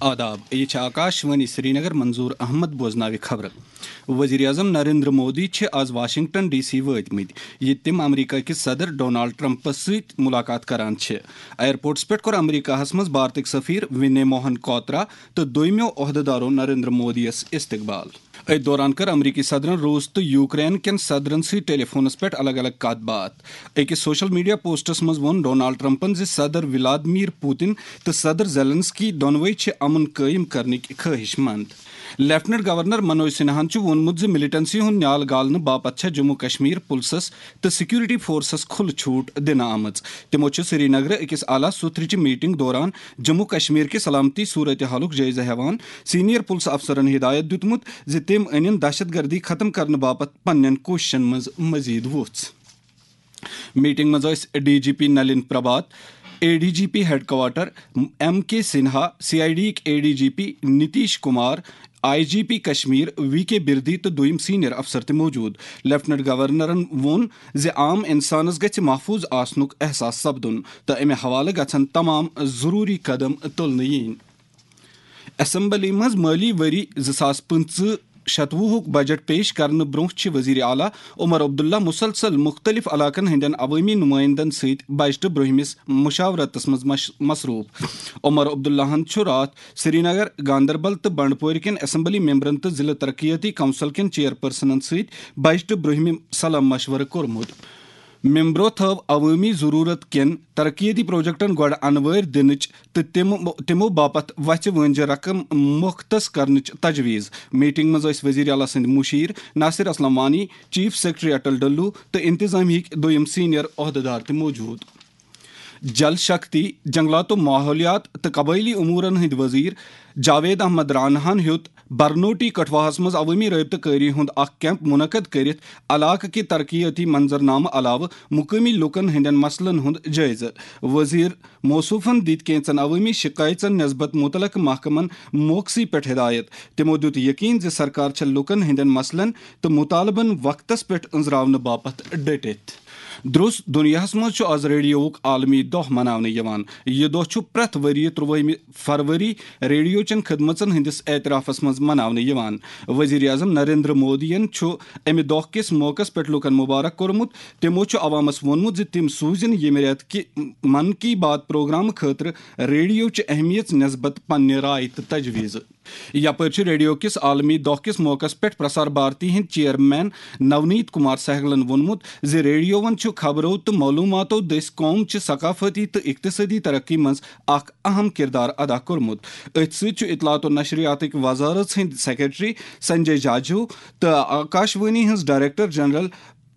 آداب یہ آکاشوانی سری نگر منظور احمد بوزناوِ خبر وزیر اعظم نریندر مودی آز واشنگٹن ڈی سی وٲتمٕتۍ یہ تم امریکہ کس صدر ڈونالڈ ٹرمپس ست ملاقات کران ایئرپورٹس پہ کور امریکہس مز بھارتک سفیر ونے موہن کوترا تو دویمیو عہدیدارو نریندر مودی یس استقبال ات دوران کر امریکی صدرن روس تو یوکرین کن صدرن سی ٹیلی فونس پہ الگ الگ کت بات اکس سوشل میڈیا پوسٹس مز وون ڈونالڈ ٹرمپن صدر ولادیمیر پوتن تو صدر زیلنسکی دونوے امن قائم کرنک خواہش مند لیفٹنٹ گورنر منوج سنہاہن وونمت ملٹنسی ہند نیال گالنہ باپت جموں کشمیر پولیسس تو سیکورٹی فورسس کھل چھوٹ دن آمت تمو سری نگر اکس اعلیٰ سطرچہ میٹنگ دوران جموں کشمیر کے سلامتی صورت حالک جائزہ ہیوان سینئر پولیس افسرن ہدایت دیتمت تم ان دہشت گردی ختم کرنے باپت پنن کوششن مز مزید ووژ میٹنگ مز D G P Nalin Prabhat A D G P headquarter M K Sinha C I D A D G P Nitish Kumar I G P Kashmir V K Birdi تو دویم سینئر افسر تہ موجود لیفٹنٹ گورنرن وون عام انسانس گژھِ محفوظ آسنک احساس سپدن تو امہ حوالہ گژھن تمام ضروری قدم تلنہ ین اسمبلی مز مالی وری 2025-26 بجٹ پیش کرنے برونٛہہ وزیر اعلیٰ عمر عبداللہ مسلسل مختلف علاقن ہندین عوامی نمائندن ست بجٹ برہمس مشاورتس مز مصروف عمر عبداللہ رات سری نگر گاندربل تو بنڈپور کن اسمبلی ممبرن تو ضلع ترقیاتی کونسل کن چیئرپرسنن ست بجٹ برہم صلاح مشورہ کورمت ممبرو تھو عوامی ضرورت کن ترقیاتی پروجیکٹن گوڑ انوار دنچ تو تمو باپت وچہ ونجہ رقم مختص کرنچ تجویز میٹنگ مز وزیر اعلیٰ سند مشیر ناصر اسلم وانی چیف سیکرٹری اٹل ڈلو تو انتظامیہ دویم سینئر عہدیدار تہ موجود جل شکتی جنگلات و ماحولیات تو قبائلی امورن ہند وزیر جاوید احمد راناہن ہیوت برنوٹی کٹھواہس مز عوامی رابطہ کاری ہند اخ کیمپ منعقد کرت علاقہ کہ ترقیاتی منظرنامہ علاوہ مقامی لوکن ہندین مسلن ہند جائزہ وزیر موصوفن دت کینچن عوامی شکایتن نسبت متعلق محکمن موقسی پہ ہدایت تمو دیت یقین سرکار لوکن ہندین مسلن تو مطالبن وقتس پہ انزراونہ باپت ڈٹت درست دنیاہس مز آز ریڈیوک عالمی دہ مناونہ یوان یہ دہ پریت وری 23 فروری ریڈیو چن خدمتن ہندس اعترافس مز مناونہ یوان وزیر اعظم نریندر مودین امہ دہ کس موقع پہ لوکن مبارک کورمت تمو عوامس وونمت تم سوزن یمہ رٮ۪تہٕ کہ من کی بات پروگرام خاطر ریڈیو چہ اہمیت نسبت پنہ رائے تو تجویز یپر ریڈیو کس عالمی دہ کس موقع پہ پرسار بھارتی ہند چیئرمین نونیت کمار سہگلن وونمت ریڈیوون خبرو تو معلوماتو دس قوم چہ ثقافتی تو اقتصادی ترقی مز اخ اہم کردار ادا کورمت ات ست اطلاعات و نشریاتک وزارت ہند سیکرٹری سنجے جاجو تو آکاشوانی ہز ڈائریکٹر جنرل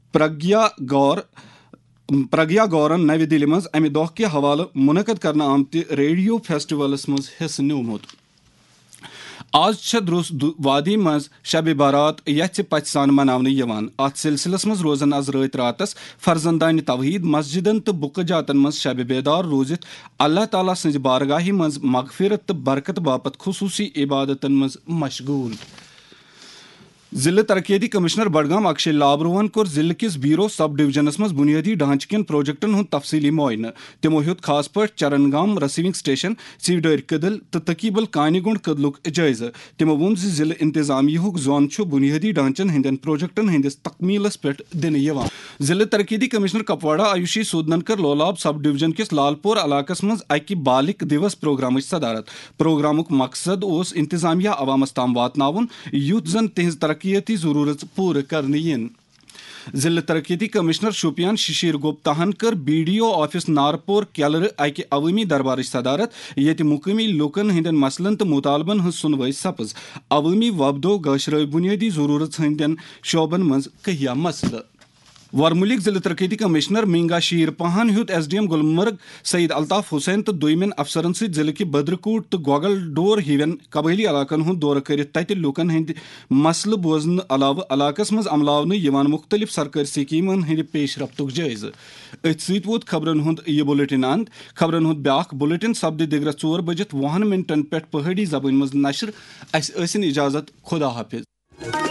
پرگیا گورن نو دہلی مز امہ دہ کہ حوالہ منعقد کرنے آمت ریڈیو فیسٹولس مز حصہ نیومت آز درست وادی مز شب بارات یتھ پتہ سان مناونہ یوان ات سلسلس مز روزن آز راتس فرزندان توحید مسجدن تو بُکہٕ جاتن مز شب بیدار روزت اللہ تعالیٰ سٕنزِ بارگاہہِ مز مغفرت تو برکت باپت خصوصی عبادتن مز مشغول ضلع ترقیاتی کمشنر بڈگام اکشے لابروہن کور ضلع کس بیرو سب ڈویژنس مز بنیادی ڈھانچہ کن پروجیکٹن ہند تفصیلی معائنہ تمو ہیوت خاص پٲٹھۍ چرنگام ریسیونگ سٹیشن سیوڈٲرۍ کدل تو تقیبل کانہ گنڈ کدلک جائزہ تمو وون ضلع انتظامیہ زون بنیادی ڈھانچن ہندین پروجیکٹن ہندس تکمیلس پہ دنہ یوان ضلع ترقیاتی کمشنر کپواڑہ آیوشی سودنن کر لولاب سب ڈویژن کس لال پور علاقس مز اکہ بالک دیوس پروگرامچ صدارت پروگرامک مقصد اوس انتظامیہ عوامس تام واتناون یُتھ زن تہنز ترقیاتی ضرورت پورٕ کرنہٕ ین ضلع ترقیاتی کمشنر شوپیان ششیر گپتاہن کر B D O office Narpur کیلر اکہ عوامی دربارچ صدارت ییٚتہِ مقٲمی لوکن ہندین مسلن تو مطالبن ہٕنٛز سُنوٲے سپز عوامی وفدو گاشرٲوۍ بنیادی ضرورت ہندین شعبن مز کہیا مسلہٕ ورمُلک ضلع ترقیاتی کمشنر مینگا شیر پہن ہیوت S D M Gulmarg Syed Altaf Hussain تو دویمین افسرن ست ضلع کہ بدرکوٹ تو گوگل ڈور ہیوین قبائلی علاقن ہند دورہ کرت تتہ لوکن ہند مسلہ بوزنہ علاوہ علاقس مز عملاونہ یوان مختلف سرکاری سکیمن ہند پیش رفتک جائزہ ات ست ووت خبرن ہند یہ بلیٹن اند خبرن ہند بیاکھ بلیٹن سپدِ دگرہ 4:20 پہ پہاڑی زبان مز نشر اس ٲسِن اجازت خدا حافظ